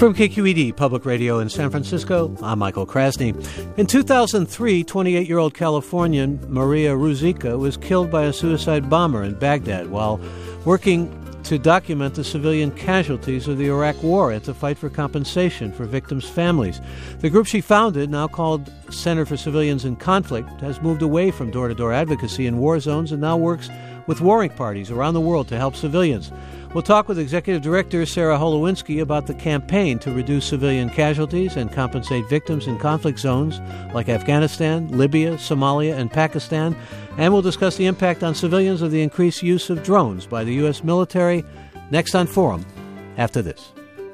From KQED Public Radio in San Francisco, I'm Michael Krasny. In 2003, 28-year-old Californian Maria Ruzicka was killed by a suicide bomber in Baghdad while working to document the civilian casualties of the Iraq War and to fight for compensation for victims' families. The group she founded, now called Center for Civilians in Conflict, has moved away from door-to-door advocacy in war zones and now works with warring parties around the world to help civilians. We'll talk with Executive Director Sarah Holowinski about the campaign to reduce civilian casualties and compensate victims in conflict zones like Afghanistan, Libya, Somalia, and Pakistan. And we'll discuss the impact on civilians of the increased use of drones by the U.S. military. Next on Forum, after this.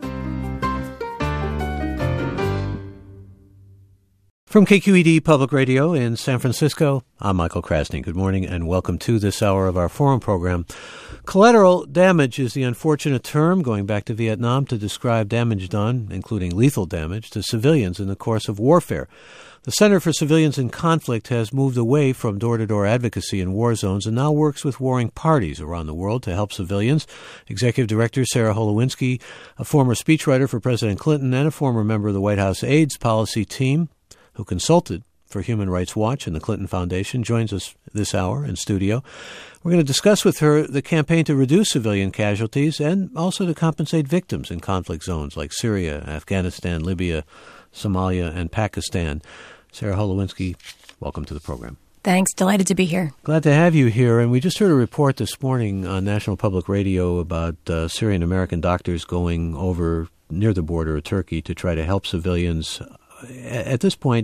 From KQED Public Radio in San Francisco, I'm Michael Krasny. Good morning and welcome to this hour of our Forum program. Collateral damage is the unfortunate term going back to Vietnam to describe damage done, including lethal damage, to civilians in the course of warfare. The Center for Civilians in Conflict has moved away from door-to-door advocacy in war zones and now works with warring parties around the world to help civilians. Executive Director Sarah Holowinski, a former speechwriter for President Clinton and a former member of the White House AIDS policy team who consulted for Human Rights Watch and the Clinton Foundation, joins us this hour in studio. We're going to discuss with her the campaign to reduce civilian casualties and also to compensate victims in conflict zones like Syria, Afghanistan, Libya, Somalia, and Pakistan. Sarah Holowinski, welcome to the program. Thanks. Delighted to be here. Glad to have you here. And we just heard a report this morning on National Public Radio about Syrian-American doctors going over near the border of Turkey to try to help civilians. At this point,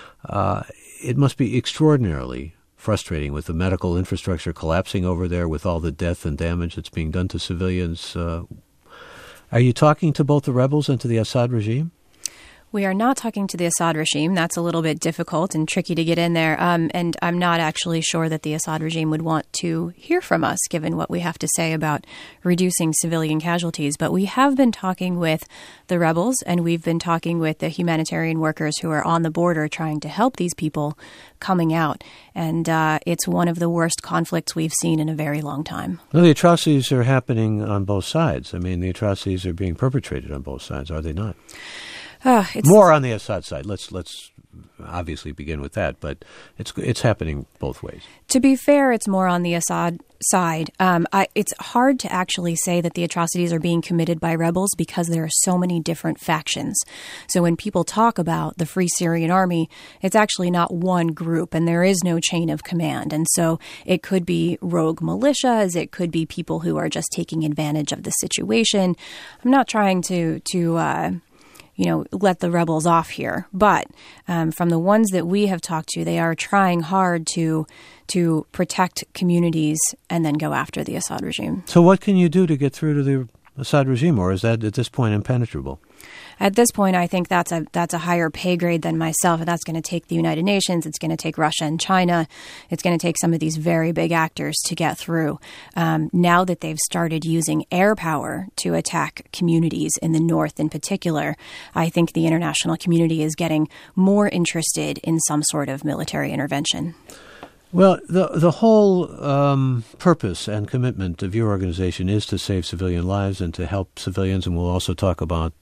it must be extraordinarily frustrating with the medical infrastructure collapsing over there, with all the death and damage that's being done to civilians. Are you talking to both the rebels and to the Assad regime? We are not talking to the Assad regime. That's a little bit difficult and tricky to get in there. And I'm not actually sure that the Assad regime would want to hear from us, given what we have to say about reducing civilian casualties. But we have been talking with the rebels, and we've been talking with the humanitarian workers who are on the border trying to help these people coming out. And it's one of the worst conflicts we've seen in a very long time. Well, the atrocities are happening on both sides. I mean, the atrocities are being perpetrated on both sides, are they not? More on the Assad side. Let's obviously begin with that, but it's happening both ways. To be fair, it's more on the Assad side. It's hard to actually say that the atrocities are being committed by rebels because there are so many different factions. So when people talk about the Free Syrian Army, it's actually not one group, and there is no chain of command. And so it could be rogue militias, it could be people who are just taking advantage of the situation. I'm not trying to let the rebels off here. But from the ones that we have talked to, they are trying hard to protect communities and then go after the Assad regime. So what can you do to get through to the Assad regime, or is that at this point impenetrable? At this point, I think that's a higher pay grade than myself, and that's going to take the United Nations. It's going to take Russia and China. It's going to take some of these very big actors to get through. Now that they've started using air power to attack communities in the north in particular, I think the international community is getting more interested in some sort of military intervention. Well, the whole purpose and commitment of your organization is to save civilian lives and to help civilians, and we'll also talk about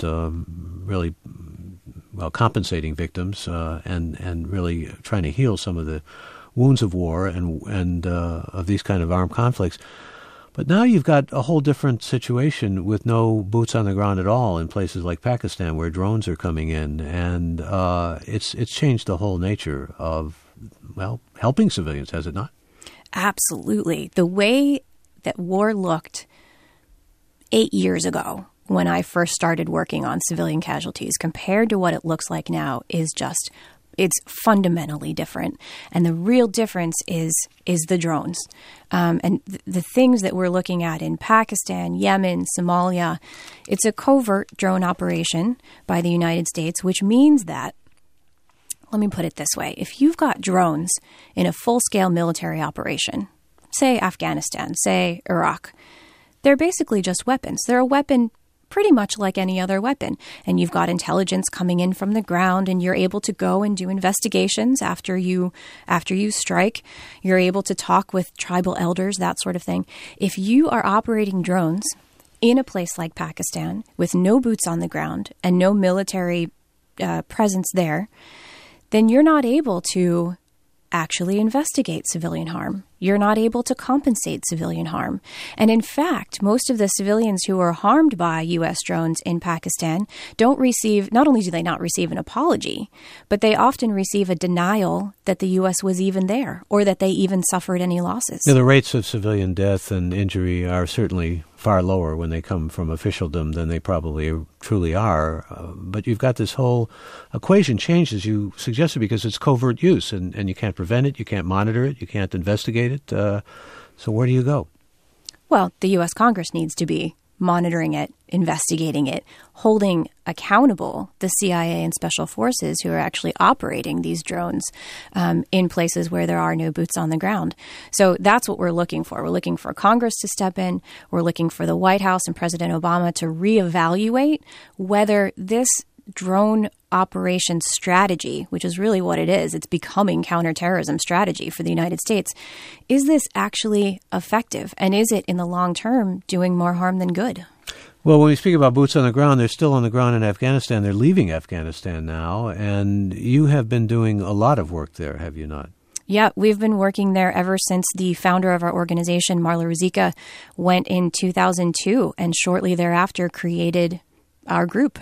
compensating victims and really trying to heal some of the wounds of war and of these kind of armed conflicts. But now you've got a whole different situation with no boots on the ground at all in places like Pakistan, where drones are coming in, and it's changed the whole nature of helping civilians, has it not? Absolutely. The way that war looked 8 years ago when I first started working on civilian casualties compared to what it looks like now is it's fundamentally different. And the real difference is the drones. And the things that we're looking at in Pakistan, Yemen, Somalia, it's a covert drone operation by the United States, which means that, let me put it this way. If you've got drones in a full-scale military operation, say Afghanistan, say Iraq, they're basically just weapons. They're a weapon pretty much like any other weapon. And you've got intelligence coming in from the ground, and you're able to go and do investigations after you strike. You're able to talk with tribal elders, that sort of thing. If you are operating drones in a place like Pakistan with no boots on the ground and no military presence there, then you're not able to actually investigate civilian harm. You're not able to compensate civilian harm. And in fact, most of the civilians who are harmed by U.S. drones in Pakistan don't receive, not only do they not receive an apology, but they often receive a denial that the U.S. was even there or that they even suffered any losses. The rates of civilian death and injury are certainly far lower when they come from officialdom than they probably truly are. But you've got this whole equation changed, as you suggested, because it's covert use, and you can't prevent it, you can't monitor it, you can't investigate it. So where do you go? Well, the U.S. Congress needs to be monitoring it, investigating it, holding accountable the CIA and special forces who are actually operating these drones in places where there are no boots on the ground. So that's what we're looking for. We're looking for Congress to step in. We're looking for the White House and President Obama to reevaluate whether this drone operation strategy, which is really what it is, it's becoming counterterrorism strategy for the United States. Is this actually effective? And is it in the long term doing more harm than good? Well, when we speak about boots on the ground, they're still on the ground in Afghanistan. They're leaving Afghanistan now. And you have been doing a lot of work there, have you not? Yeah, we've been working there ever since the founder of our organization, Marla Ruzicka, went in 2002 and shortly thereafter created our group.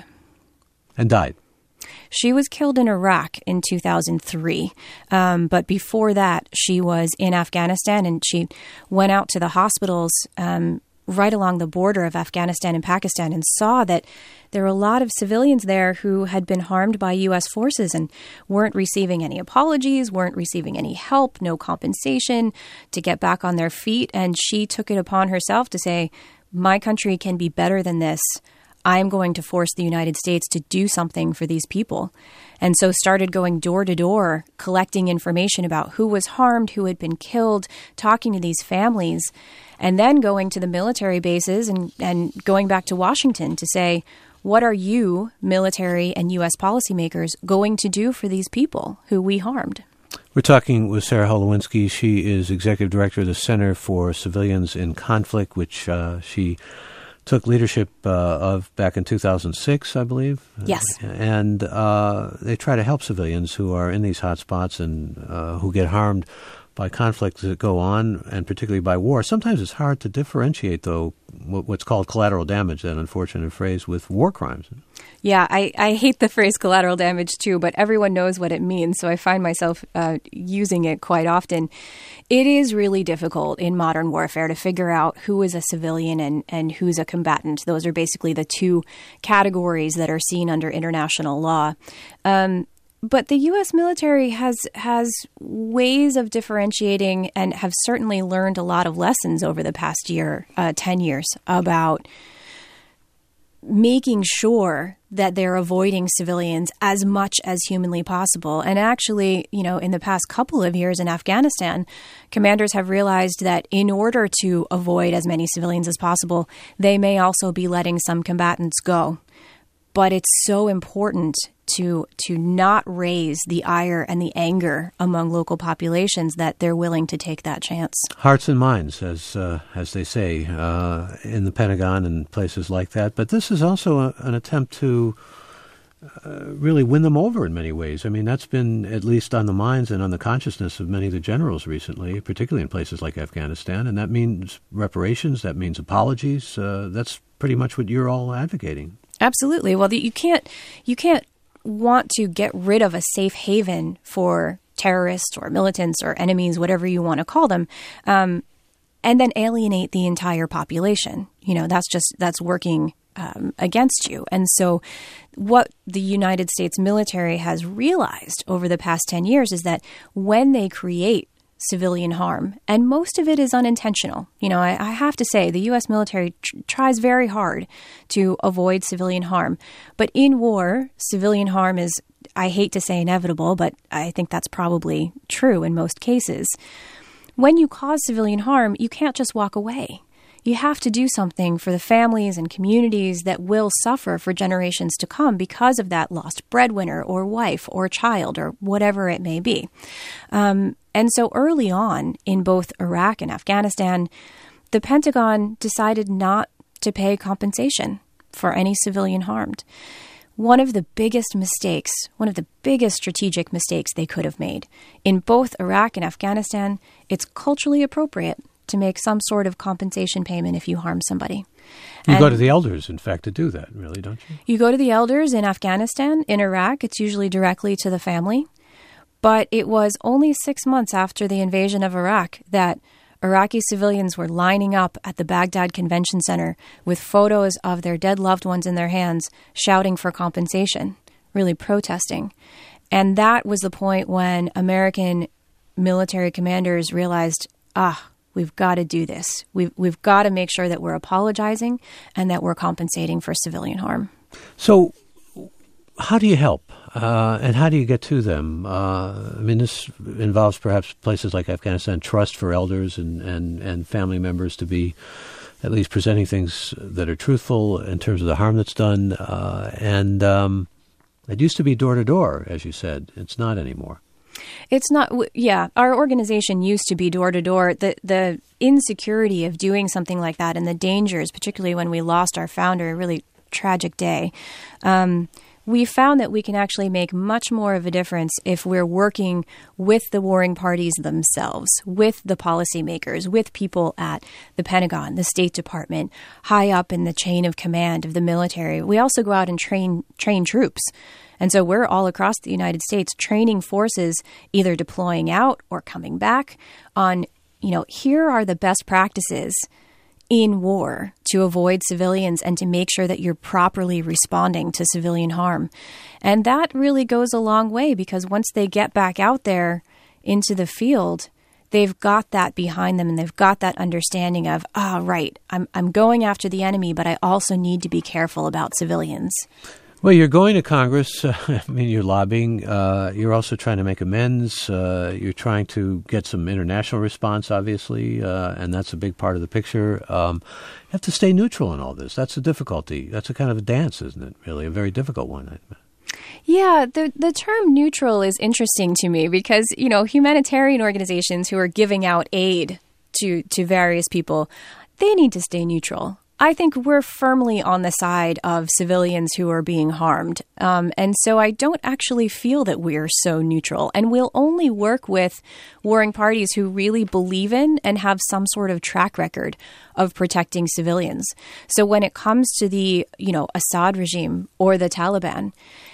And died. She was killed in Iraq in 2003. But before that, she was in Afghanistan, and she went out to the hospitals right along the border of Afghanistan and Pakistan and saw that there were a lot of civilians there who had been harmed by U.S. forces and weren't receiving any apologies, weren't receiving any help, no compensation to get back on their feet. And she took it upon herself to say, my country can be better than this. I'm going to force the United States to do something for these people. And so started going door to door, collecting information about who was harmed, who had been killed, talking to these families, and then going to the military bases and going back to Washington to say, what are you, military and U.S. policymakers, going to do for these people who we harmed? We're talking with Sarah Holowinski. She is executive director of the Center for Civilians in Conflict, which she took leadership of back in 2006, I believe. Yes. And they try to help civilians who are in these hot spots and who get harmed by conflicts that go on, and particularly by war. Sometimes it's hard to differentiate, though, what's called collateral damage, that unfortunate phrase, with war crimes. Yeah, I hate the phrase collateral damage, too, but everyone knows what it means, so I find myself using it quite often. It is really difficult in modern warfare to figure out who is a civilian and who's a combatant. Those are basically the two categories that are seen under international law. But the U.S. military has ways of differentiating and have certainly learned a lot of lessons over the past 10 years, about making sure that they're avoiding civilians as much as humanly possible. And actually, in the past couple of years in Afghanistan, commanders have realized that in order to avoid as many civilians as possible, they may also be letting some combatants go. But it's so important to not raise the ire and the anger among local populations that they're willing to take that chance. Hearts and minds, as they say, in the Pentagon and places like that. But this is also an attempt to really win them over in many ways. I mean, that's been at least on the minds and on the consciousness of many of the generals recently, particularly in places like Afghanistan. And that means reparations, that means apologies. That's pretty much what you're all advocating. Absolutely. Well, you can't want to get rid of a safe haven for terrorists or militants or enemies, whatever you want to call them, and then alienate the entire population. That's working against you. And so what the United States military has realized over the past 10 years is that when they create civilian harm, and most of it is unintentional. I have to say the U.S. military tries very hard to avoid civilian harm. But in war, civilian harm is, I hate to say inevitable, but I think that's probably true in most cases. When you cause civilian harm, you can't just walk away. You have to do something for the families and communities that will suffer for generations to come because of that lost breadwinner or wife or child or whatever it may be. And so early on in both Iraq and Afghanistan, the Pentagon decided not to pay compensation for any civilian harmed. One of the biggest mistakes, one of the biggest strategic mistakes they could have made. In both Iraq and Afghanistan, it's culturally appropriate to make some sort of compensation payment if you harm somebody. You go to the elders, in fact, to do that, really, don't you? You go to the elders in Afghanistan. In Iraq, it's usually directly to the family. But it was only 6 months after the invasion of Iraq that Iraqi civilians were lining up at the Baghdad Convention Center with photos of their dead loved ones in their hands, shouting for compensation, really protesting. And that was the point when American military commanders realized, we've got to do this. We've got to make sure that we're apologizing and that we're compensating for civilian harm. So how do you help? And how do you get to them? This involves perhaps places like Afghanistan, trust for elders and family members to be at least presenting things that are truthful in terms of the harm that's done. And it used to be door to door, as you said. It's not anymore. It's not. Yeah, our organization used to be door to door. The insecurity of doing something like that and the dangers, particularly when we lost our founder, a really tragic day. We found that we can actually make much more of a difference if we're working with the warring parties themselves, with the policymakers, with people at the Pentagon, the State Department, high up in the chain of command of the military. We also go out and train troops. And so we're all across the United States training forces, either deploying out or coming back on, here are the best practices in war to avoid civilians and to make sure that you're properly responding to civilian harm. And that really goes a long way because once they get back out there into the field, they've got that behind them and they've got that understanding of, right, I'm going after the enemy, but I also need to be careful about civilians. Well, you're going to Congress. You're lobbying. You're also trying to make amends. You're trying to get some international response, obviously, and that's a big part of the picture. You have to stay neutral in all this. That's a difficulty. That's a kind of a dance, isn't it, really? A very difficult one. Yeah, the term neutral is interesting to me because, humanitarian organizations who are giving out aid to various people, they need to stay neutral. I think we're firmly on the side of civilians who are being harmed. And so I don't actually feel that we're so neutral. And we'll only work with warring parties who really believe in and have some sort of track record of protecting civilians. So when it comes to the, Assad regime or the Taliban,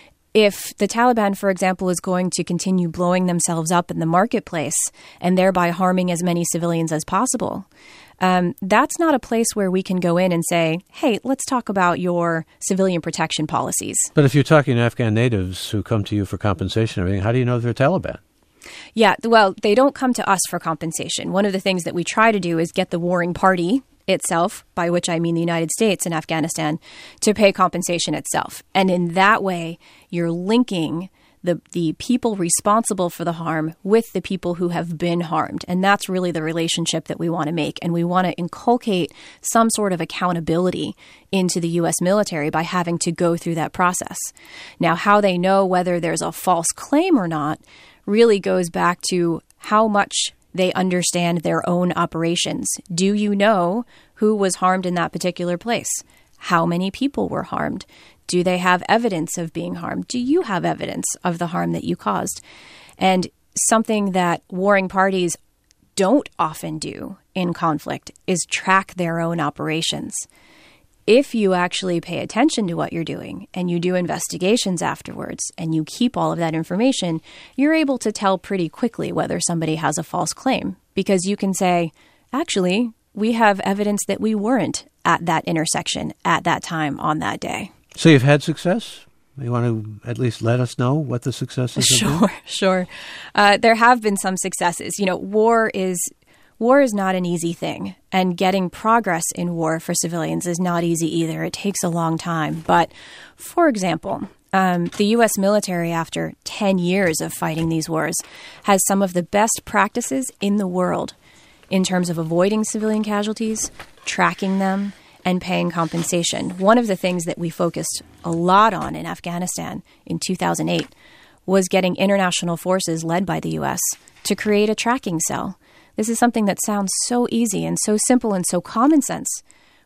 if the Taliban, for example, is going to continue blowing themselves up in the marketplace and thereby harming as many civilians as possible, that's not a place where we can go in and say, hey, let's talk about your civilian protection policies. But if you're talking to Afghan natives who come to you for compensation and everything, how do you know they're Taliban? Yeah, well, they don't come to us for compensation. One of the things that we try to do is get the warring party itself, by which I mean the United States and Afghanistan, to pay compensation itself. And in that way, you're linking the people responsible for the harm with the people who have been harmed. And that's really the relationship that we want to make. And we want to inculcate some sort of accountability into the U.S. military by having to go through that process. Now, how they know whether there's a false claim or not really goes back to how much they understand their own operations. Do you know who was harmed in that particular place? How many people were harmed? Do they have evidence of being harmed? Do you have evidence of the harm that you caused? And something that warring parties don't often do in conflict is track their own operations. If you actually pay attention to what you're doing and you do investigations afterwards and you keep all of that information, you're able to tell pretty quickly whether somebody has a false claim because you can say, actually, we have evidence that we weren't at that intersection at that time on that day. So you've had success? You want to at least let us know what the successes have been? Sure. There have been some successes. War is not an easy thing, and getting progress in war for civilians is not easy either. It takes a long time. But, for example, the U.S. military, after 10 years of fighting these wars, has some of the best practices in the world in terms of avoiding civilian casualties, tracking them, and paying compensation. One of the things that we focused a lot on in Afghanistan in 2008 was getting international forces led by the U.S. to create a tracking cell. This is something that sounds so easy and so simple and so common sense,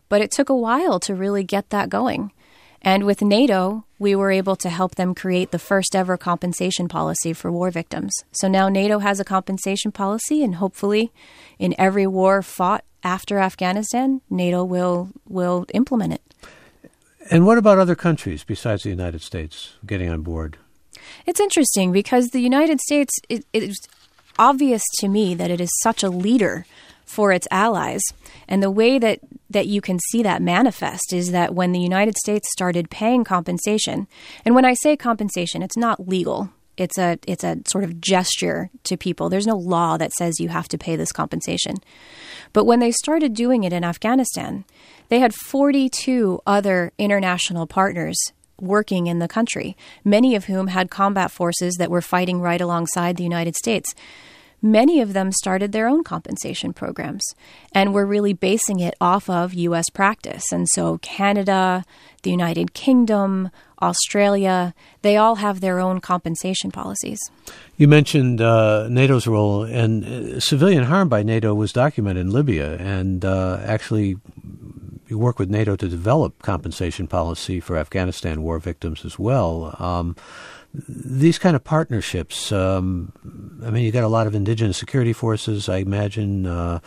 but it took a while to really get that going. And with NATO, we were able to help them create the first ever compensation policy for war victims. So now NATO has a compensation policy, and hopefully in every war fought after Afghanistan, NATO will implement it. And what about other countries besides the United States getting on board? It's interesting because the United States, it is obvious to me that it is such a leader for its allies. And the way that you can see that manifest is that when the United States started paying compensation, and when I say compensation, it's not legal. It's a sort of gesture to people. There's no law that says you have to pay this compensation. But when they started doing it in Afghanistan, they had 42 other international partners working in the country, many of whom had combat forces that were fighting right alongside the United States. Many of them started their own compensation programs and were really basing it off of U.S. practice. And so Canada, the United Kingdom, Australia, they all have their own compensation policies. You mentioned NATO's role, and civilian harm by NATO was documented in Libya, and actually you work with NATO to develop compensation policy for Afghanistan war victims as well. These kind of partnerships, I mean, you got a lot of indigenous security forces, I imagine,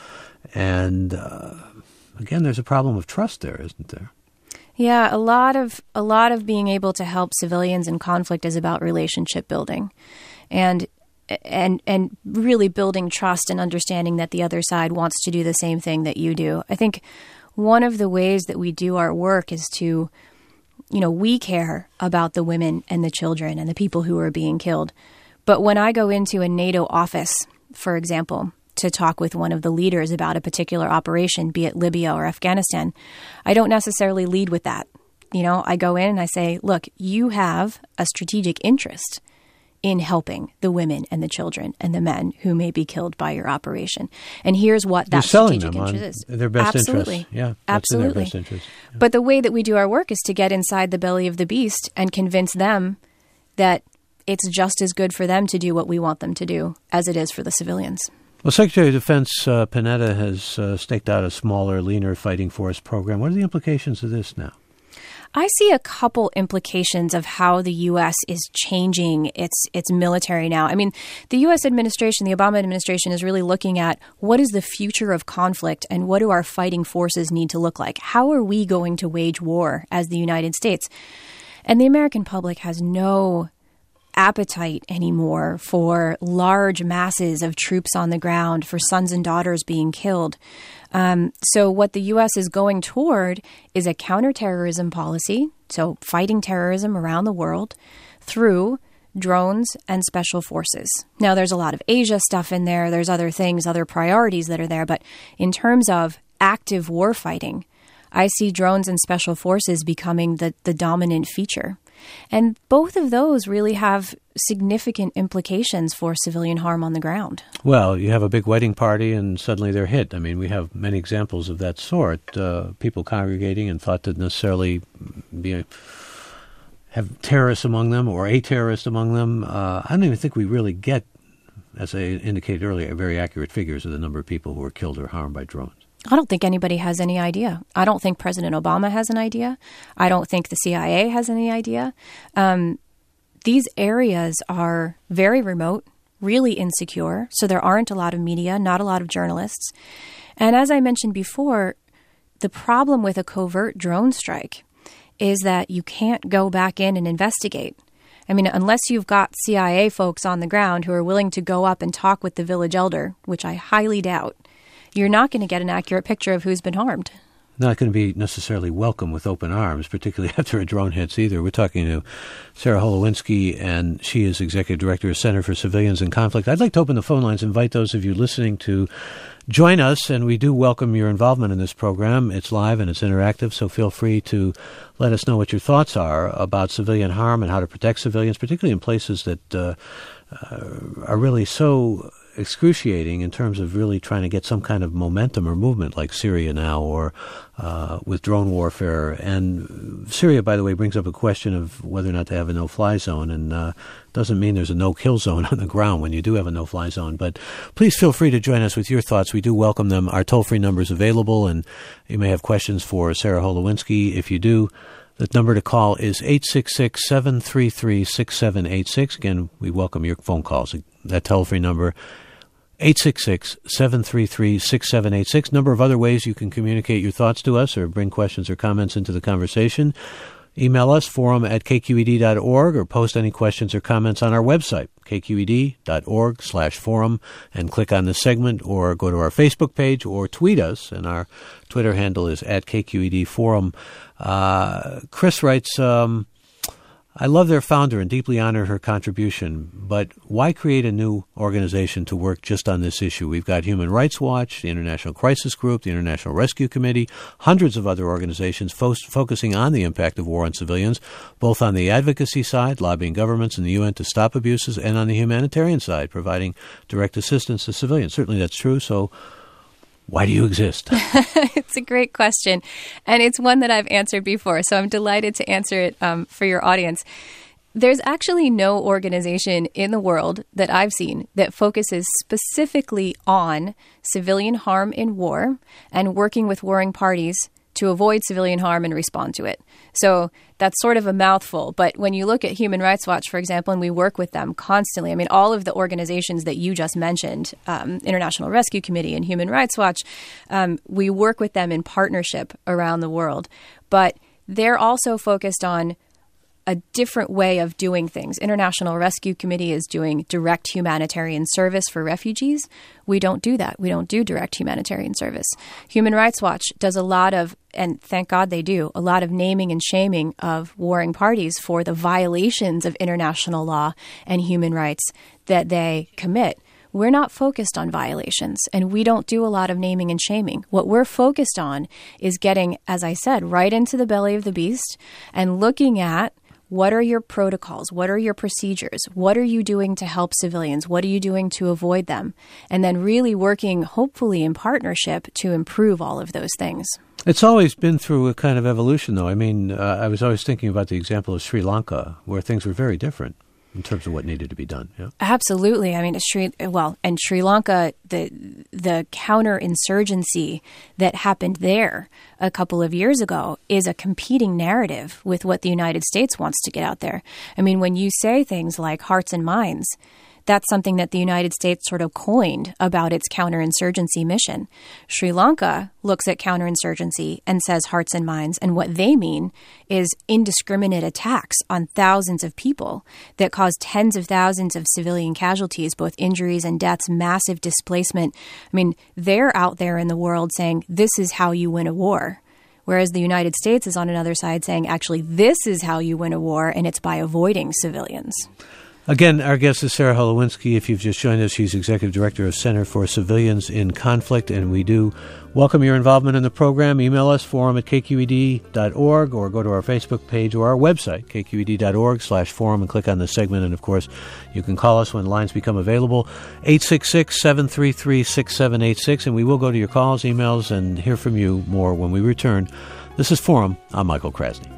and again, there's a problem of trust there, isn't there? Yeah, a lot of being able to help civilians in conflict is about relationship building, and really building trust and understanding that the other side wants to do the same thing that you do. I think one of the ways that we do our work is to, we care about the women and the children and the people who are being killed. But when I go into a NATO office, for example, to talk with one of the leaders about a particular operation, be it Libya or Afghanistan, I don't necessarily lead with that. I go in and I say, look, you have a strategic interest in helping the women and the children and the men who may be killed by your operation. And here's what that strategic interest is. Their best Absolutely. interest. Yeah, that's Absolutely. in their best interest. Yeah. But the way that we do our work is to get inside the belly of the beast and convince them that it's just as good for them to do what we want them to do as it is for the civilians. Well, Secretary of Defense Panetta has staked out a smaller, leaner fighting force program. What are the implications of this now? I see a couple implications of how the U.S. is changing its military now. I mean, the U.S. administration, the Obama administration, is really looking at what is the future of conflict and what do our fighting forces need to look like? How are we going to wage war as the United States? And the American public has no appetite anymore for large masses of troops on the ground, for sons and daughters being killed. So what the U.S. is going toward is a counterterrorism policy, so fighting terrorism around the world through drones and special forces. Now, there's a lot of Asia stuff in there. There's other things, other priorities that are there. But in terms of active war fighting, I see drones and special forces becoming the dominant feature. And both of those really have significant implications for civilian harm on the ground. Well, you have a big wedding party and suddenly they're hit. I mean, we have many examples of that sort. People congregating and thought to necessarily have terrorists among them or a terrorist among them. I don't even think we really get, as I indicated earlier, very accurate figures of the number of people who were killed or harmed by drones. I don't think anybody has any idea. I don't think President Obama has an idea. I don't think the CIA has any idea. These areas are very remote, really insecure, so there aren't a lot of media, not a lot of journalists. And as I mentioned before, the problem with a covert drone strike is that you can't go back in and investigate. I mean, unless you've got CIA folks on the ground who are willing to go up and talk with the village elder, which I highly doubt, you're not going to get an accurate picture of who's been harmed. Not going to be necessarily welcome with open arms, particularly after a drone hits either. We're talking to Sarah Holowinski, and she is Executive Director of Center for Civilians in Conflict. I'd like to open the phone lines, invite those of you listening to join us, and we do welcome your involvement in this program. It's live and it's interactive, so feel free to let us know what your thoughts are about civilian harm and how to protect civilians, particularly in places that are really so excruciating in terms of really trying to get some kind of momentum or movement like Syria now, or with drone warfare. And Syria, by the way, brings up a question of whether or not to have a no-fly zone, and doesn't mean there's a no-kill zone on the ground when you do have a no-fly zone. But please feel free to join us with your thoughts. We do welcome them. Our toll-free number is available, and you may have questions for Sarah Holowinski. If you do, the number to call is 866-733-6786. Again, we welcome your phone calls. That toll-free number, 866-733-6786. Number of other ways you can communicate your thoughts to us or bring questions or comments into the conversation. Email us, forum@kqed.org, or post any questions or comments on our website, kqed.org/forum, and click on the segment, or go to our Facebook page or tweet us, and our Twitter handle is @KQEDforum. Chris writes, I love their founder and deeply honor her contribution, but why create a new organization to work just on this issue? We've got Human Rights Watch, the International Crisis Group, the International Rescue Committee, hundreds of other organizations focusing on the impact of war on civilians, both on the advocacy side, lobbying governments and the UN to stop abuses, and on the humanitarian side, providing direct assistance to civilians. Certainly that's true, so why do you exist? It's a great question, and it's one that I've answered before, so I'm delighted to answer it for your audience. There's actually no organization in the world that I've seen that focuses specifically on civilian harm in war and working with warring parties to avoid civilian harm and respond to it. So that's sort of a mouthful. But when you look at Human Rights Watch, for example, and we work with them constantly, I mean, all of the organizations that you just mentioned, International Rescue Committee and Human Rights Watch, we work with them in partnership around the world. But they're also focused on a different way of doing things. International Rescue Committee is doing direct humanitarian service for refugees. We don't do that. We don't do direct humanitarian service. Human Rights Watch does a lot of, and thank God they do, a lot of naming and shaming of warring parties for the violations of international law and human rights that they commit. We're not focused on violations, and we don't do a lot of naming and shaming. What we're focused on is getting, as I said, right into the belly of the beast and looking at what are your protocols? What are your procedures? What are you doing to help civilians? What are you doing to avoid them? And then really working, hopefully in partnership, to improve all of those things. It's always been through a kind of evolution, though. I mean, I was always thinking about the example of Sri Lanka, where things were very different in terms of what needed to be done. Yeah. Absolutely. I mean, Sri Lanka, the counterinsurgency that happened there a couple of years ago is a competing narrative with what the United States wants to get out there. I mean, when you say things like hearts and minds, that's something that the United States sort of coined about its counterinsurgency mission. Sri Lanka looks at counterinsurgency and says hearts and minds, and what they mean is indiscriminate attacks on thousands of people that cause tens of thousands of civilian casualties, both injuries and deaths, massive displacement. I mean, they're out there in the world saying, this is how you win a war. Whereas the United States is on another side saying, actually, this is how you win a war, and it's by avoiding civilians. Again, our guest is Sarah Holowinski. If you've just joined us, she's Executive Director of Center for Civilians in Conflict, and we do welcome your involvement in the program. Email us, forum@kqed.org, or go to our Facebook page or our website, kqed.org/forum, and click on the segment. And, of course, you can call us when lines become available, 866-733-6786, and we will go to your calls, emails, and hear from you more when we return. This is Forum. I'm Michael Krasny.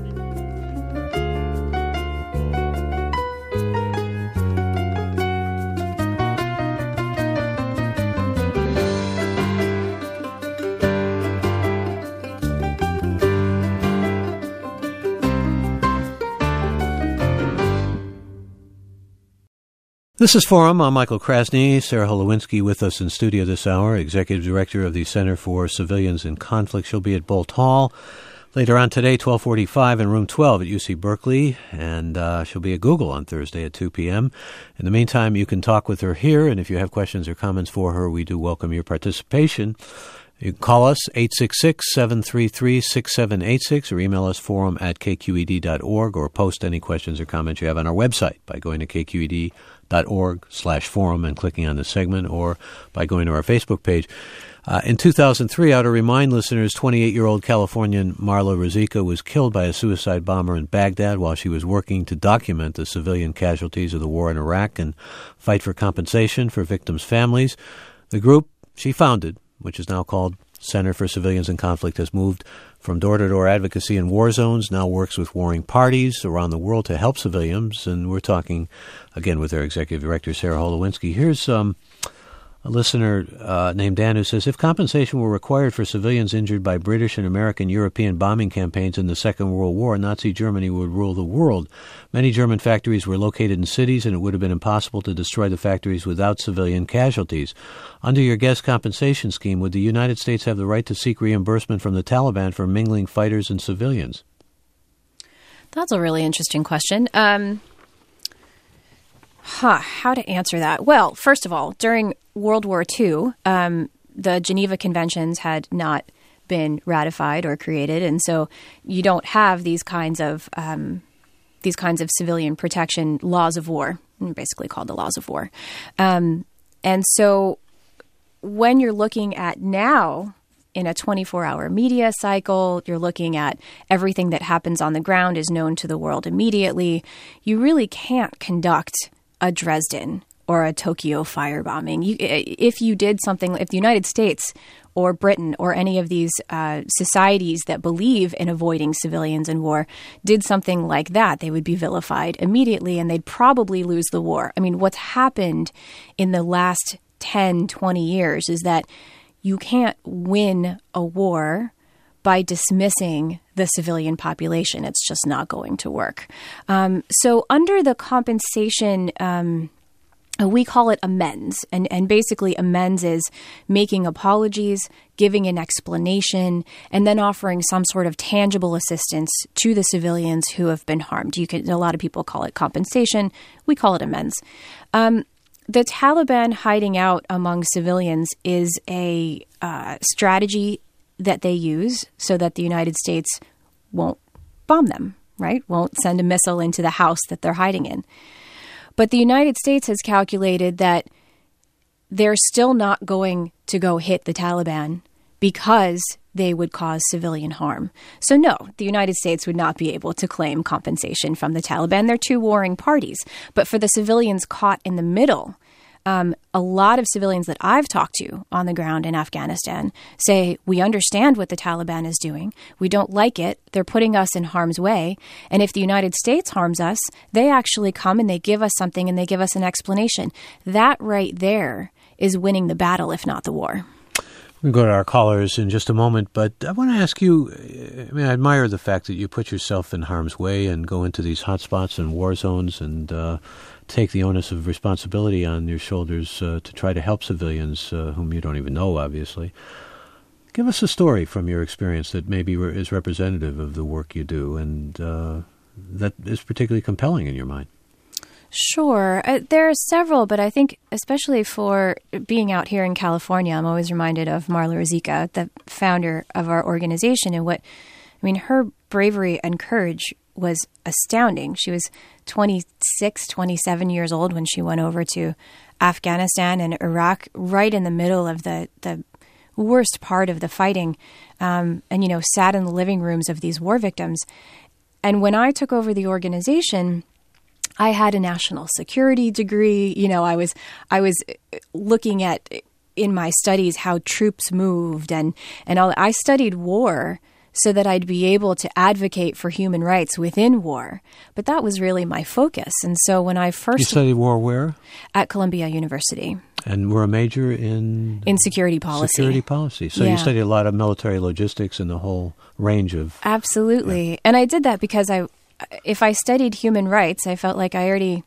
This is Forum. I'm Michael Krasny. Sarah Holowinski with us in studio this hour, Executive Director of the Center for Civilians in Conflict. She'll be at Boalt Hall later on today, 12:45, in room 12 at UC Berkeley, and she'll be at Google on Thursday at 2 p.m. In the meantime, you can talk with her here, and if you have questions or comments for her, we do welcome your participation. You can call us, 866-733-6786, or email us, forum@kqed.org, or post any questions or comments you have on our website by going to kqed.org/forum. bbc.org/forum and clicking on the segment, or by going to our Facebook page. In 2003, I ought to remind listeners, 28-year-old Californian Marla Ruzicka was killed by a suicide bomber in Baghdad while she was working to document the civilian casualties of the war in Iraq and fight for compensation for victims' families. The group she founded, which is now called Center for Civilians in Conflict, has moved from door-to-door advocacy in war zones, now works with warring parties around the world to help civilians. And we're talking, again, with their executive director, Sarah Holowinski. Here's a listener named Dan who says, if compensation were required for civilians injured by British and American European bombing campaigns in the Second World War, Nazi Germany would rule the world. Many German factories were located in cities, and it would have been impossible to destroy the factories without civilian casualties. Under your guest compensation scheme, would the United States have the right to seek reimbursement from the Taliban for mingling fighters and civilians? That's a really interesting question. How to answer that? Well, first of all, during World War II, the Geneva Conventions had not been ratified or created, and so you don't have these kinds of civilian protection laws of war, basically called the laws of war. And so when you're looking at now in a 24-hour media cycle, you're looking at everything that happens on the ground is known to the world immediately. You really can't conduct a Dresden or a Tokyo firebombing. If you did something, if the United States or Britain or any of these societies that believe in avoiding civilians in war did something like that, they would be vilified immediately and they'd probably lose the war. I mean, what's happened in the last 10, 20 years is that you can't win a war by dismissing the civilian population. It's just not going to work. So under the compensation, we call it amends. And basically amends is making apologies, giving an explanation, and then offering some sort of tangible assistance to the civilians who have been harmed. A lot of people call it compensation. We call it amends. The Taliban hiding out among civilians is a strategy that they use so that the United States won't bomb them, right? Won't send a missile into the house that they're hiding in. But the United States has calculated that they're still not going to go hit the Taliban because they would cause civilian harm. So no, the United States would not be able to claim compensation from the Taliban. They're two warring parties. But for the civilians caught in the middle, a lot of civilians that I've talked to on the ground in Afghanistan say, we understand what the Taliban is doing. We don't like it. They're putting us in harm's way. And if the United States harms us, they actually come and they give us something and they give us an explanation. That right there is winning the battle, if not the war. We'll go to our callers in just a moment, but I want to ask you, I admire the fact that you put yourself in harm's way and go into these hotspots and war zones and take the onus of responsibility on your shoulders to try to help civilians whom you don't even know, obviously. Give us a story from your experience that maybe is representative of the work you do and that is particularly compelling in your mind. Sure. There are several, but I think especially for being out here in California, I'm always reminded of Marla Ruzicka, the founder of our organization, and her bravery and courage was astounding. She was 26, 27 years old when she went over to Afghanistan and Iraq, right in the middle of the worst part of the fighting, and sat in the living rooms of these war victims. And when I took over the organization, I had a national security degree. I was looking at in my studies how troops moved and I studied war so that I'd be able to advocate for human rights within war. But that was really my focus. And so when I first... You studied war where? At Columbia University. And were a major in... In security policy. Security policy. So you studied a lot of military logistics and the whole range of... Absolutely. Yeah. And I did that because if I studied human rights, I felt like I already...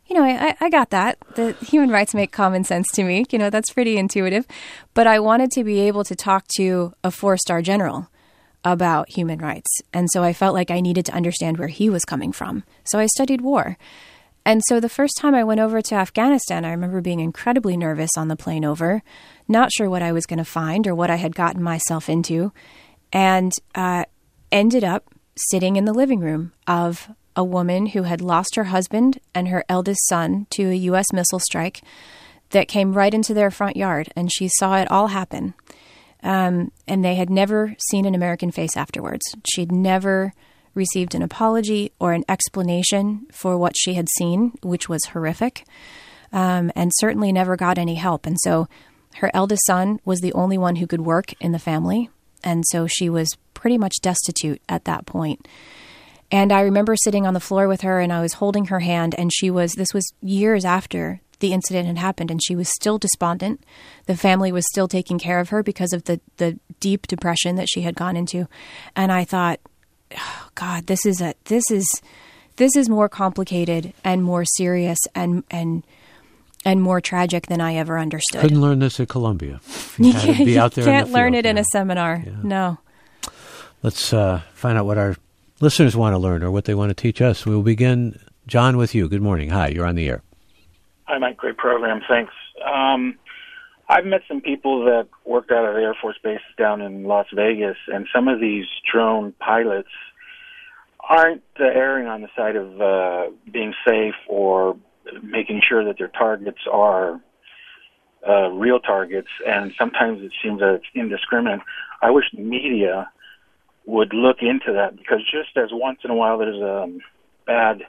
I got that. The human rights make common sense to me. That's pretty intuitive. But I wanted to be able to talk to a 4-star general about human rights. And so I felt like I needed to understand where he was coming from. So I studied war. And so the first time I went over to Afghanistan, I remember being incredibly nervous on the plane over, not sure what I was going to find or what I had gotten myself into, and ended up sitting in the living room of a woman who had lost her husband and her eldest son to a U.S. missile strike that came right into their front yard, and she saw it all happen. And they had never seen an American face afterwards. She'd never received an apology or an explanation for what she had seen, which was horrific, and certainly never got any help. And so her eldest son was the only one who could work in the family, and so she was pretty much destitute at that point. And I remember sitting on the floor with her, and I was holding her hand, and this was years after the incident had happened, and she was still despondent. The family was still taking care of her because of the deep depression that she had gone into. And I thought, oh, God, this is more complicated and more serious and more tragic than I ever understood. Couldn't learn this at Columbia. You had to be out there. You can't in the learn field, it in a seminar. Yeah. No. Let's find out what our listeners want to learn or what they want to teach us. We'll begin, John, with you. Good morning. Hi, you're on the air. Hi, Mike. Great program. Thanks. I've met some people that worked out of Air Force bases down in Las Vegas, and some of these drone pilots aren't erring on the side of being safe or making sure that their targets are real targets, and sometimes it seems that it's indiscriminate. I wish the media would look into that, because just as once in a while there's a bad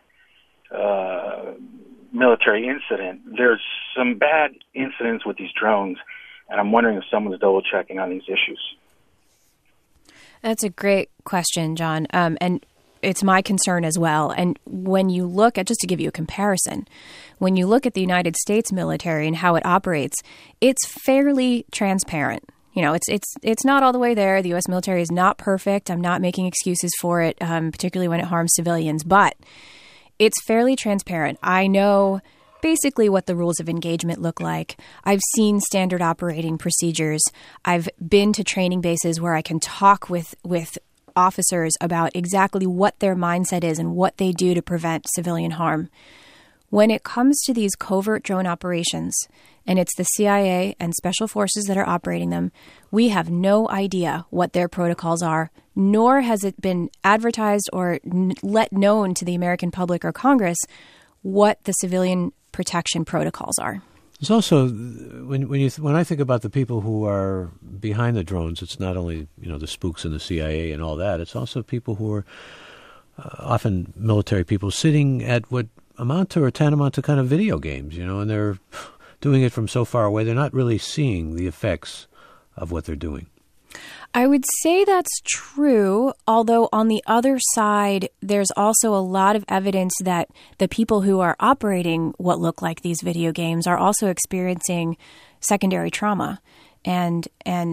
military incident, there's some bad incidents with these drones, and I'm wondering if someone's double-checking on these issues. That's a great question, John, and it's my concern as well. And when you look at, just to give you a comparison, when you look at the United States military and how it operates, it's fairly transparent. You know, it's not all the way there. The U.S. military is not perfect. I'm not making excuses for it, particularly when it harms civilians, but it's fairly transparent. I know basically what the rules of engagement look like. I've seen standard operating procedures. I've been to training bases where I can talk with officers about exactly what their mindset is and what they do to prevent civilian harm. When it comes to these covert drone operations, and it's the CIA and special forces that are operating them, we have no idea what their protocols are, nor has it been advertised or let known to the American public or Congress what the civilian protection protocols are. There's also, when I think about the people who are behind the drones, it's not only the spooks in the CIA and all that. It's also people who are often military people sitting at what amount to or tantamount to kind of video games, and they're doing it from so far away. They're not really seeing the effects of what they're doing. I would say that's true, although on the other side, there's also a lot of evidence that the people who are operating what look like these video games are also experiencing secondary trauma and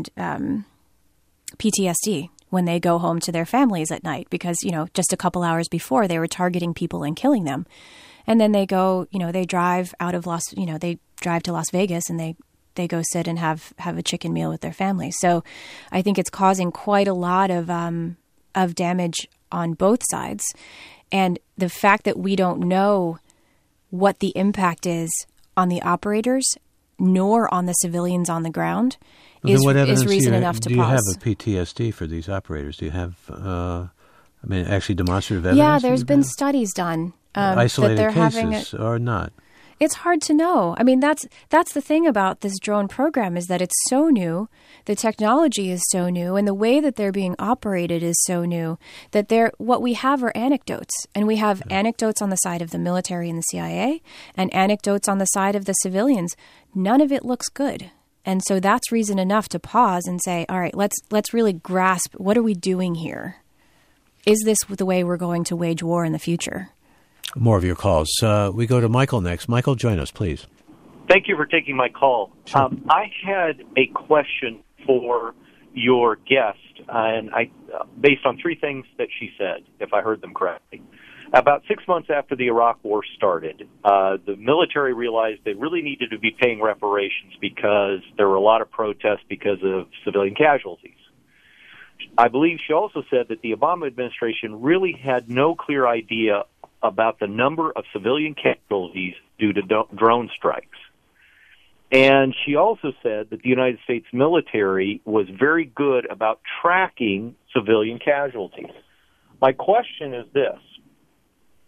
PTSD when they go home to their families at night, because, just a couple hours before they were targeting people and killing them. And then they go, they drive out of they drive to Las Vegas and they go sit and have a chicken meal with their family. So I think it's causing quite a lot of damage on both sides. And the fact that we don't know what the impact is on the operators nor on the civilians on the ground is reason enough to pause. Do you have a PTSD for these operators? Do you have, actually demonstrative evidence? Yeah, there's been studies done. Isolated that they're cases or not? It's hard to know. That's the thing about this drone program, is that it's so new, the technology is so new, and the way that they're being operated is so new that what we have are anecdotes. And we have anecdotes on the side of the military and the CIA and anecdotes on the side of the civilians. None of it looks good. And so that's reason enough to pause and say, all right, let's really grasp, what are we doing here? Is this the way we're going to wage war in the future? More of your calls. We go to Michael next. Michael, join us, please. Thank you for taking my call. Sure. I had a question for your guest, and based on three things that she said, if I heard them correctly. About 6 months after the Iraq War started, the military realized they really needed to be paying reparations because there were a lot of protests because of civilian casualties. I believe she also said that the Obama administration really had no clear idea about the number of civilian casualties due to drone strikes. And she also said that the United States military was very good about tracking civilian casualties. My question is this.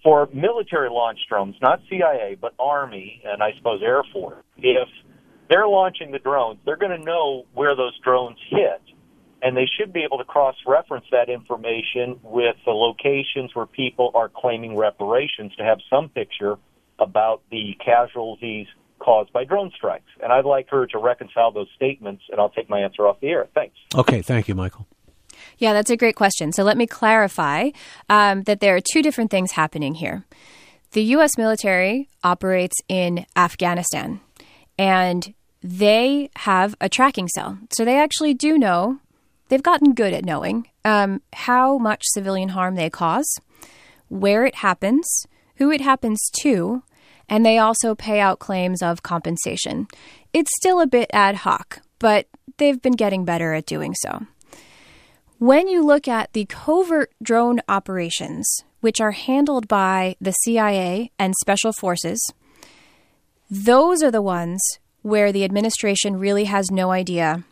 for military launch drones, not CIA, but Army and I suppose Air Force, if they're launching the drones, they're going to know where those drones hit. And they should be able to cross-reference that information with the locations where people are claiming reparations to have some picture about the casualties caused by drone strikes. And I'd like her to reconcile those statements, and I'll take my answer off the air. Thanks. Okay, thank you, Michael. Yeah, that's a great question. So let me clarify that there are two different things happening here. The U.S. military operates in Afghanistan, and they have a tracking cell. So they actually do know, they've gotten good at knowing how much civilian harm they cause, where it happens, who it happens to, and they also pay out claims of compensation. It's still a bit ad hoc, but they've been getting better at doing so. When you look at the covert drone operations, which are handled by the CIA and special forces, those are the ones where the administration really has no idea.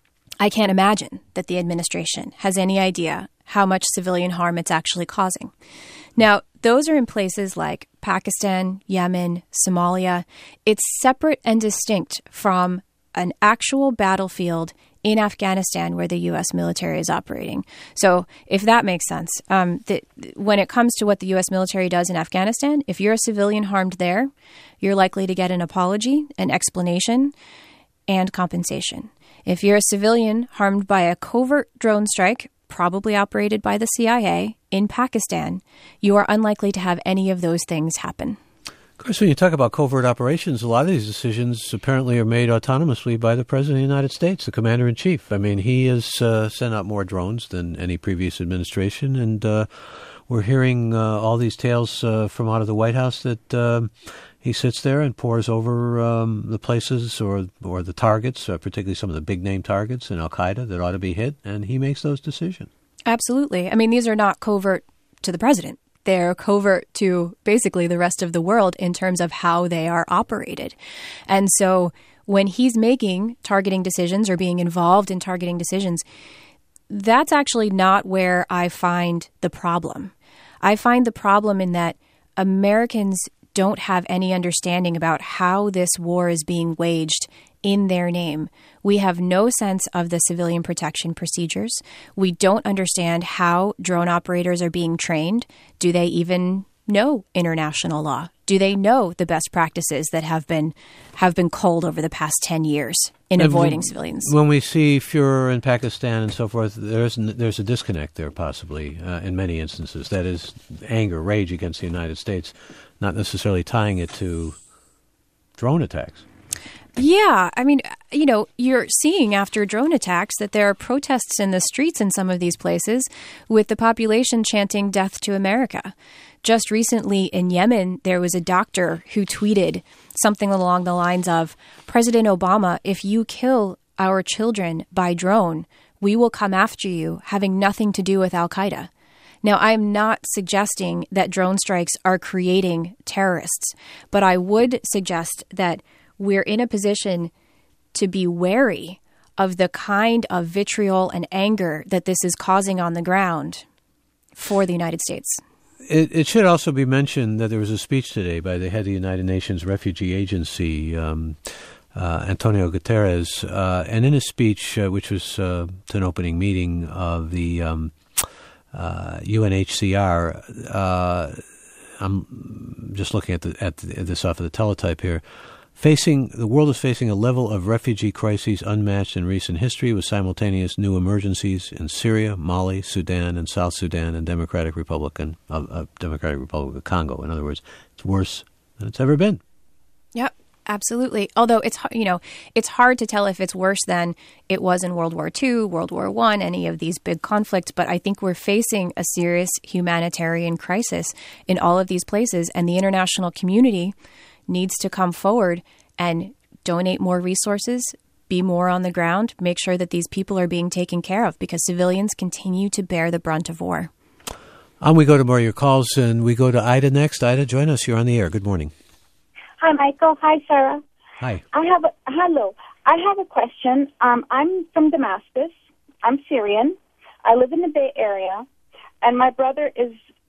I can't imagine that the administration has any idea how much civilian harm it's actually causing. Now, those are in places like Pakistan, Yemen, Somalia. It's separate and distinct from an actual battlefield in Afghanistan where the U.S. military is operating. So if that makes sense, when it comes to what the U.S. military does in Afghanistan, if you're a civilian harmed there, you're likely to get an apology, an explanation, and compensation. If you're a civilian harmed by a covert drone strike, probably operated by the CIA in Pakistan, you are unlikely to have any of those things happen. Of course, when you talk about covert operations, a lot of these decisions apparently are made autonomously by the President of the United States, the Commander-in-Chief. I mean, he has sent out more drones than any previous administration, and we're hearing all these tales from out of the White House that he sits there and pores over the places or the targets, particularly some of the big-name targets in Al-Qaeda that ought to be hit, and he makes those decisions. Absolutely. I mean, these are not covert to the President. They're covert to basically the rest of the world in terms of how they are operated. And so when he's making targeting decisions or being involved in targeting decisions, that's actually not where I find the problem. I find the problem in that Americans don't have any understanding about how this war is being waged in their name. We have no sense of the civilian protection procedures. We don't understand how drone operators are being trained. Do they even know international law? Do they know the best practices that have been culled over the past 10 years in avoiding civilians? When we see furor in Pakistan and so forth, there's a disconnect there possibly in many instances. That is anger, rage against the United States, not necessarily tying it to drone attacks. Yeah. I mean, you know, you're seeing after drone attacks that there are protests in the streets in some of these places with the population chanting death to America. Just recently in Yemen, there was a doctor who tweeted something along the lines of, President Obama, if you kill our children by drone, we will come after you, having nothing to do with Al-Qaeda. Now, I'm not suggesting that drone strikes are creating terrorists, but I would suggest that we're in a position to be wary of the kind of vitriol and anger that this is causing on the ground for the United States. It should also be mentioned that there was a speech today by the head of the United Nations Refugee Agency, Antonio Guterres, and in his speech, which was to an opening meeting of the UNHCR, I'm just looking at this off of the teletype here. The world is facing a level of refugee crises unmatched in recent history, with simultaneous new emergencies in Syria, Mali, Sudan, and South Sudan, and Democratic Republic of Congo. In other words, it's worse than it's ever been. Yep, absolutely. Although it's hard to tell if it's worse than it was in World War II, World War I, any of these big conflicts. But I think we're facing a serious humanitarian crisis in all of these places, and the international community needs to come forward and donate more resources, be more on the ground, make sure that these people are being taken care of, because civilians continue to bear the brunt of war. We go to more of your calls, and we go to Ida next. Ida, join us. You're on the air. Good morning. Hi, Michael. Hi, Sarah. Hi. Hello. I have a question. I'm from Damascus. I'm Syrian. I live in the Bay Area, and my brother is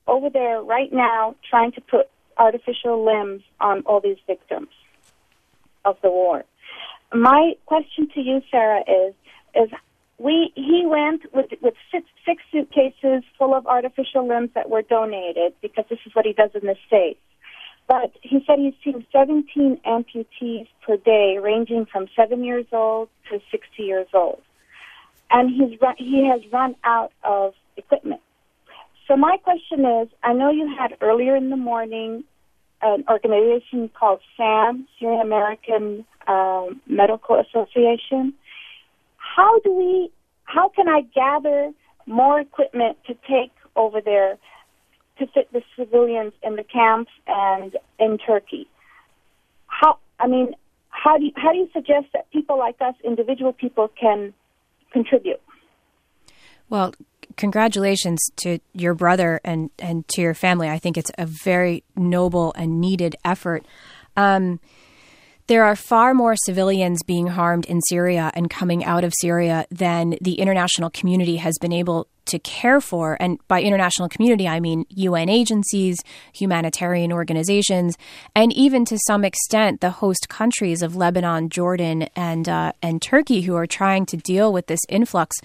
over there right now trying to put artificial limbs on all these victims of the war. My question to you, Sarah, is he went with six suitcases full of artificial limbs that were donated, because this is what he does in the States. But he said he's seen 17 amputees per day, ranging from 7 years old to 60 years old. And he has run out of equipment. So my question is, I know you had earlier in the morning an organization called SAM, Syrian American Medical Association. How can I gather more equipment to take over there to fit the civilians in the camps and in Turkey? How do you suggest that people like us, individual people, can contribute? Well, congratulations to your brother and to your family. I think it's a very noble and needed effort. There are far more civilians being harmed in Syria and coming out of Syria than the international community has been able to care for. And by international community, I mean UN agencies, humanitarian organizations, and even to some extent the host countries of Lebanon, Jordan, and Turkey, who are trying to deal with this influx.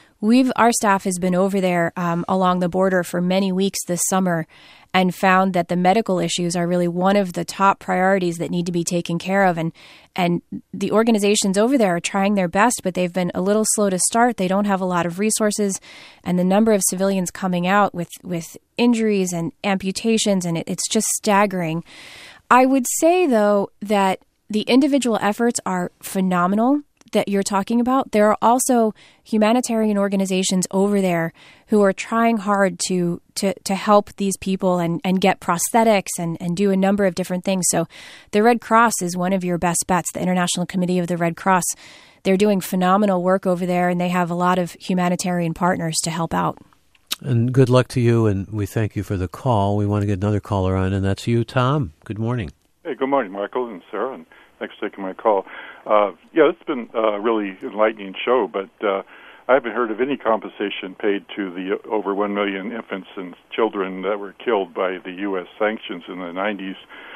Our staff has been over there along the border for many weeks this summer and found that the medical issues are really one of the top priorities that need to be taken care of. And the organizations over there are trying their best, but they've been a little slow to start. They don't have a lot of resources, and the number of civilians coming out with injuries and amputations, and it's just staggering. I would say, though, that the individual efforts are phenomenal that you're talking about. There are also humanitarian organizations over there who are trying hard to help these people and get prosthetics and do a number of different things. So the Red Cross is one of your best bets, the International Committee of the Red Cross. They're doing phenomenal work over there, and they have a lot of humanitarian partners to help out. And good luck to you, and we thank you for the call. We want to get another caller on, and that's you, Tom. Good morning. Hey, good morning, Michael and Sarah, and thanks for taking my call. It's been a really enlightening show, but I haven't heard of any compensation paid to the over 1 million infants and children that were killed by the U.S. sanctions in the 90s,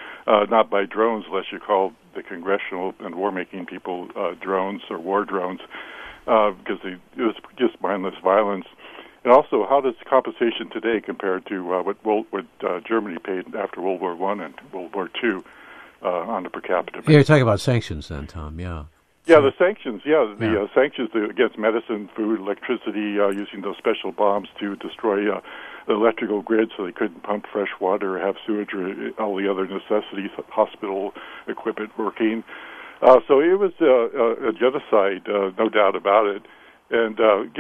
not by drones, unless you call the congressional and war-making people drones or war drones, because it was just mindless violence. And also, how does compensation today compare to what Germany paid after World War I and World War II? On the per capita basis. Yeah, you're talking about sanctions then, Tom, yeah. Yeah, the sanctions, the sanctions against medicine, food, electricity, using those special bombs to destroy the electrical grid so they couldn't pump fresh water or have sewage or all the other necessities, hospital equipment working. So it was a genocide, no doubt about it. And,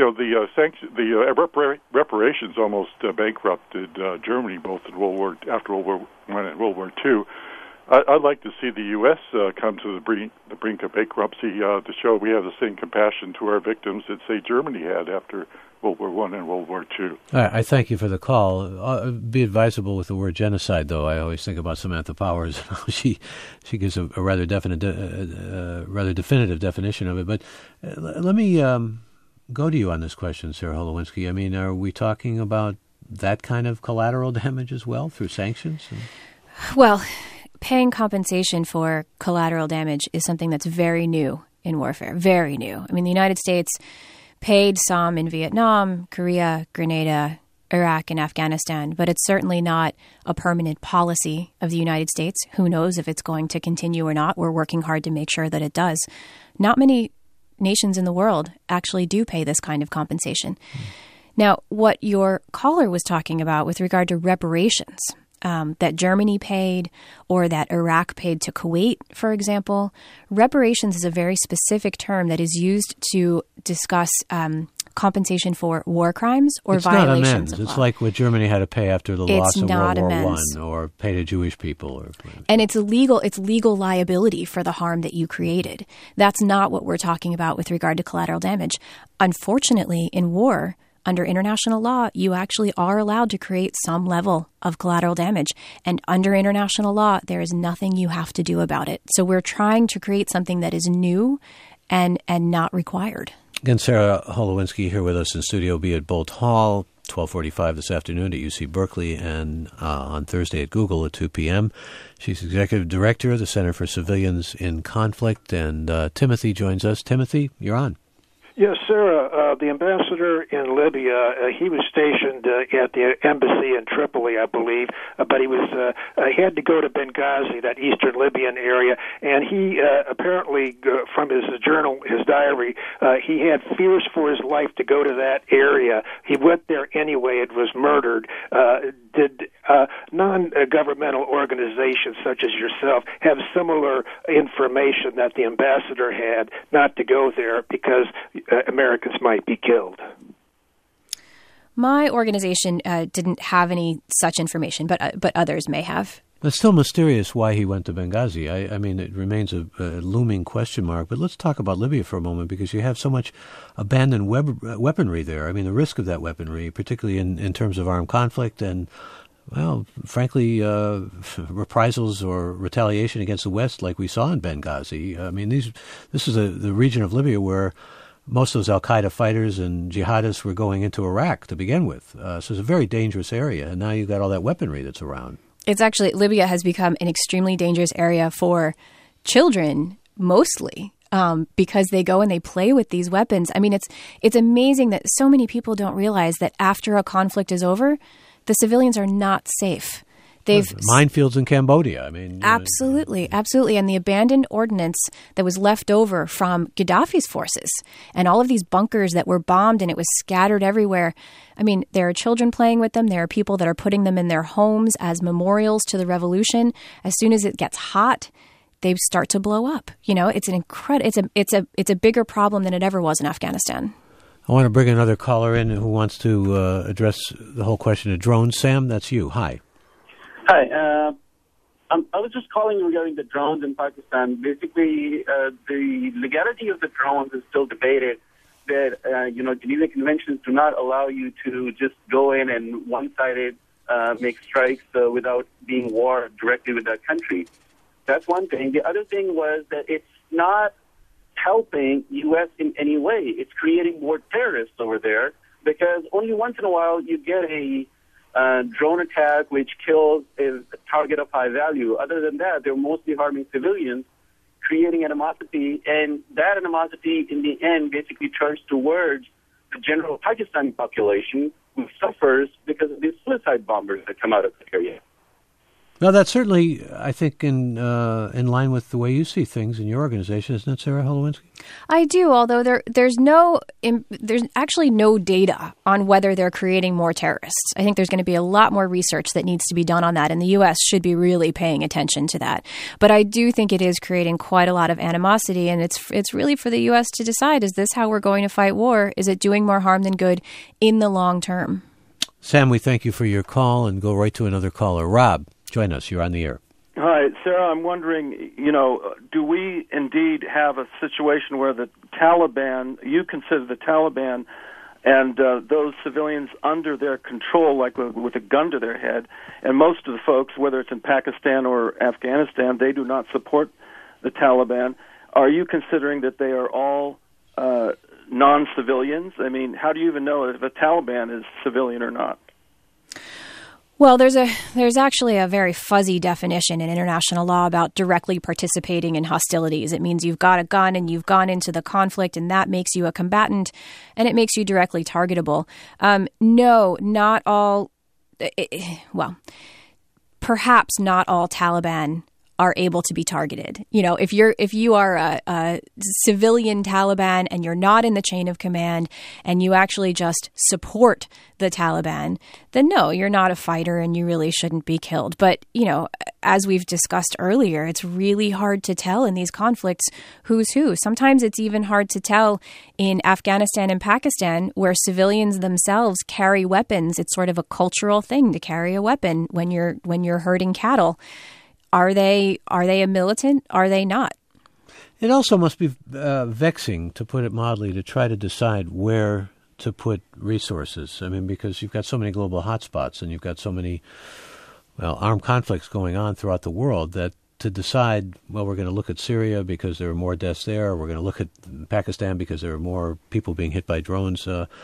the reparations almost bankrupted Germany, both in after World War I and World War II. I'd like to see the U.S. Come to the brink of bankruptcy to show we have the same compassion to our victims that, say, Germany had after World War I and World War II. I thank you for the call. Be advisable with the word genocide, though. I always think about Samantha Powers. She gives a rather definitive definition of it. But let me go to you on this question, Sarah Holowinski. I mean, are we talking about that kind of collateral damage as well through sanctions? Well, paying compensation for collateral damage is something that's very new in warfare, very new. I mean, the United States paid some in Vietnam, Korea, Grenada, Iraq, and Afghanistan, but it's certainly not a permanent policy of the United States. Who knows if it's going to continue or not? We're working hard to make sure that it does. Not many nations in the world actually do pay this kind of compensation. Now, what your caller was talking about with regard to reparations, that Germany paid or that Iraq paid to Kuwait, for example. Reparations is a very specific term that is used to discuss compensation for war crimes or violations of amends. Law. It's like what Germany had to pay after the loss of World War I, or pay to Jewish people. And it's legal liability for the harm that you created. That's not what we're talking about with regard to collateral damage. Unfortunately, in war, under international law, you actually are allowed to create some level of collateral damage. And under international law, there is nothing you have to do about it. So we're trying to create something that is new and not required. Again, Sarah Holowinski here with us in studio, be at Bolt Hall. 12:45 this afternoon at UC Berkeley, and on Thursday at Google at 2 p.m. She's Executive Director of the Center for Civilians in Conflict, and Timothy joins us. Timothy, you're on. Yes, Sarah, the ambassador in Libya, he was stationed at the embassy in Tripoli, I believe, but he had to go to Benghazi, that eastern Libyan area, and he apparently, from his journal, his diary, he had fears for his life to go to that area. He went there anyway and was murdered. Did non-governmental organizations such as yourself have similar information that the ambassador had not to go there because Americans might be killed? My organization didn't have any such information, but others may have. It's still mysterious why he went to Benghazi. I mean, it remains a looming question mark. But let's talk about Libya for a moment, because you have so much abandoned weaponry there. I mean, the risk of that weaponry, particularly in terms of armed conflict and, well, frankly, reprisals or retaliation against the West like we saw in Benghazi. I mean, this is the region of Libya where most of those al-Qaeda fighters and jihadists were going into Iraq to begin with. So it's a very dangerous area, and now you've got all that weaponry that's around. It's actually, Libya has become an extremely dangerous area for children, mostly, because they go and they play with these weapons. I mean, it's amazing that so many people don't realize that after a conflict is over, the civilians are not safe. They've minefields in Cambodia. I mean, absolutely. And the abandoned ordnance that was left over from Gaddafi's forces, and all of these bunkers that were bombed and it was scattered everywhere. I mean, there are children playing with them. There are people that are putting them in their homes as memorials to the revolution. As soon as it gets hot, they start to blow up. You know, it's an it's a bigger problem than it ever was in Afghanistan. I want to bring another caller in who wants to address the whole question of drones. Sam, that's you. Hi. Hi. I was just calling regarding the drones in Pakistan. Basically, the legality of the drones is still debated. That, Geneva Conventions do not allow you to just go in and one-sided make strikes without being war directly with that country. That's one thing. The other thing was that it's not helping U.S. in any way. It's creating more terrorists over there, because only once in a while you get a drone attack which kills a target of high value. Other than that, they're mostly harming civilians, creating animosity, and that animosity in the end basically turns towards the general Pakistani population, who suffers because of these suicide bombers that come out of the area. Now, that's certainly, I think, in line with the way you see things in your organization, isn't it, Sarah Holowinski? I do, although there's actually no data on whether they're creating more terrorists. I think there's going to be a lot more research that needs to be done on that, and the U.S. should be really paying attention to that. But I do think it is creating quite a lot of animosity, and it's really for the U.S. to decide, is this how we're going to fight war? Is it doing more harm than good in the long term? Sam, we thank you for your call, and go right to another caller. Rob, join us. You're on the air. Hi, Sarah. I'm wondering, do we indeed have a situation where the Taliban, you consider the Taliban and those civilians under their control, like with a gun to their head, and most of the folks, whether it's in Pakistan or Afghanistan, they do not support the Taliban. Are you considering that they are all non-civilians? I mean, how do you even know if a Taliban is civilian or not? Well, there's actually a very fuzzy definition in international law about directly participating in hostilities. It means you've got a gun and you've gone into the conflict, and that makes you a combatant, and it makes you directly targetable. No, not all. Well, perhaps not all Taliban are able to be targeted. If you are a civilian Taliban and you're not in the chain of command and you actually just support the Taliban, then no, you're not a fighter and you really shouldn't be killed. But, as we've discussed earlier, it's really hard to tell in these conflicts who's who. Sometimes it's even hard to tell in Afghanistan and Pakistan, where civilians themselves carry weapons. It's sort of a cultural thing to carry a weapon when you're herding cattle. Are they a militant? Are they not? It also must be vexing, to put it mildly, to try to decide where to put resources. I mean, because you've got so many global hotspots and you've got so many, armed conflicts going on throughout the world, that to decide, we're going to look at Syria because there are more deaths there, or we're going to look at Pakistan because there are more people being hit by drones.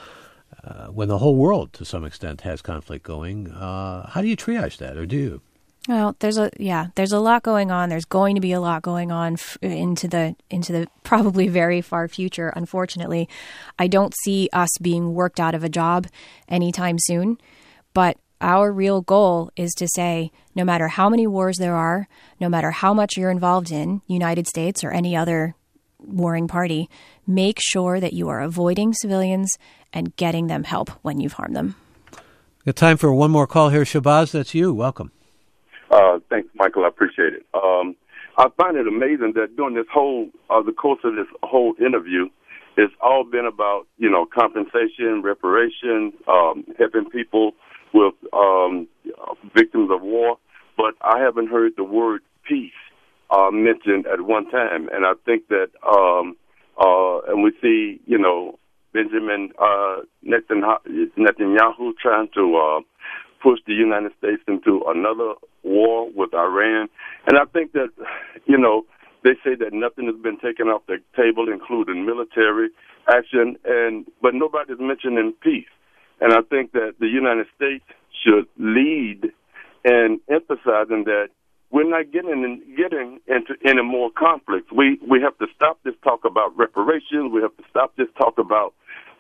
when the whole world, to some extent, has conflict going. How do you triage that, or do you? Well, there's a lot going on. There's going to be a lot going on into the probably very far future. Unfortunately, I don't see us being worked out of a job anytime soon. But our real goal is to say, no matter how many wars there are, no matter how much you're involved in, United States or any other warring party, make sure that you are avoiding civilians and getting them help when you've harmed them. Got time for one more call here. Shabazz, that's you. Welcome. Thanks, Michael. I appreciate it. I find it amazing that during this whole, the course of this whole interview, it's all been about, compensation, reparation, helping people with victims of war. But I haven't heard the word peace mentioned at one time. And I think that, and we see, Benjamin Netanyahu trying to push the United States into another war with Iran. And I think that, they say that nothing has been taken off the table, including military action, but nobody's mentioning peace. And I think that the United States should lead in emphasizing that we're not getting into any more conflicts. We have to stop this talk about reparations. We have to stop this talk about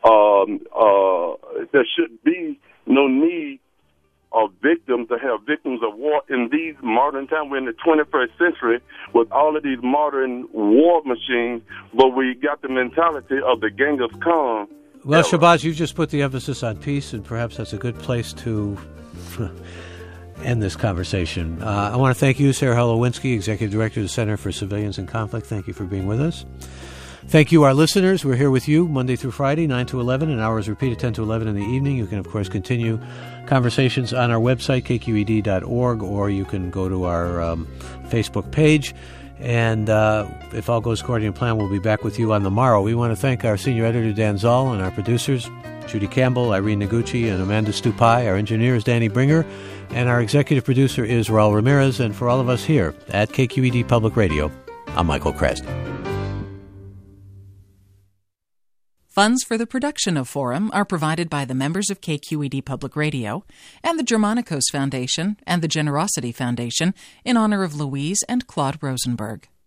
there should be no need of victims to have victims of war in these modern times. We're in the 21st century with all of these modern war machines, but we got the mentality of the Genghis Khan. Well, Shabazz, you just put the emphasis on peace, and perhaps that's a good place to end this conversation. I want to thank you, Sarah Holowinski, Executive Director of the Center for Civilians in Conflict. Thank you for being with us. Thank you, our listeners. We're here with you Monday through Friday, 9 to 11, and hours repeated 10 to 11 in the evening. You can, of course, continue conversations on our website, kqed.org, or you can go to our Facebook page. And if all goes according to plan, we'll be back with you on the morrow. We want to thank our senior editor, Dan Zoll, and our producers, Judy Campbell, Irene Noguchi, and Amanda Stupai. Our engineer is Danny Bringer, and our executive producer is Raul Ramirez. And for all of us here at KQED Public Radio, I'm Michael Krasny. Funds for the production of Forum are provided by the members of KQED Public Radio and the Germanicos Foundation and the Generosity Foundation in honor of Louise and Claude Rosenberg.